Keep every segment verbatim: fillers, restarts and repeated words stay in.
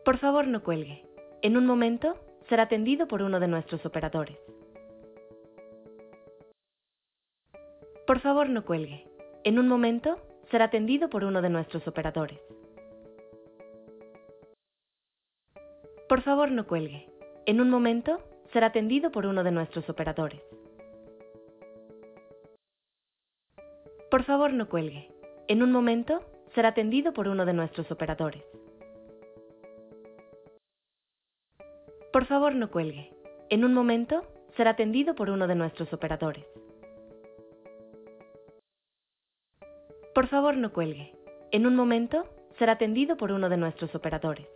Por favor, no cuelgue. En un momento, será atendido por uno de nuestros operadores. Por favor, no cuelgue. En un momento, será atendido por uno de nuestros operadores. Por favor, no cuelgue. En un momento, será atendido por uno de nuestros operadores. Por favor, no cuelgue. En un momento, será atendido por uno de nuestros operadores. Por favor, no cuelgue. En un momento, será atendido por uno de nuestros operadores. Por favor, no cuelgue. En un momento, será atendido por uno de nuestros operadores.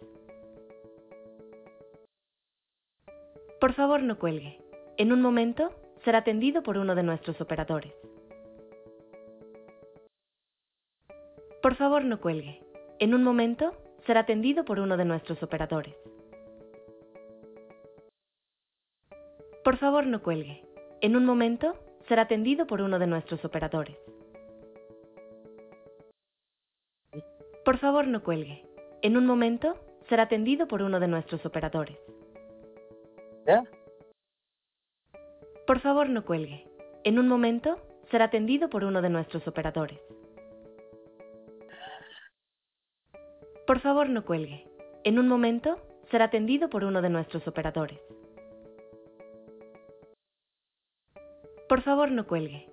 Por favor, no cuelgue. En un momento, será atendido por uno de nuestros operadores. Por favor, no cuelgue. En un momento, será atendido por uno de nuestros operadores. Por favor, no cuelgue. En un momento, será atendido por uno de nuestros operadores. Por favor, no cuelgue. En un momento, será atendido por uno de nuestros operadores. ¿Ya? Por favor, no cuelgue. En un momento, será atendido por uno de nuestros operadores. Por favor, no cuelgue. En un momento, será atendido por uno de nuestros operadores. Por favor, no cuelgue.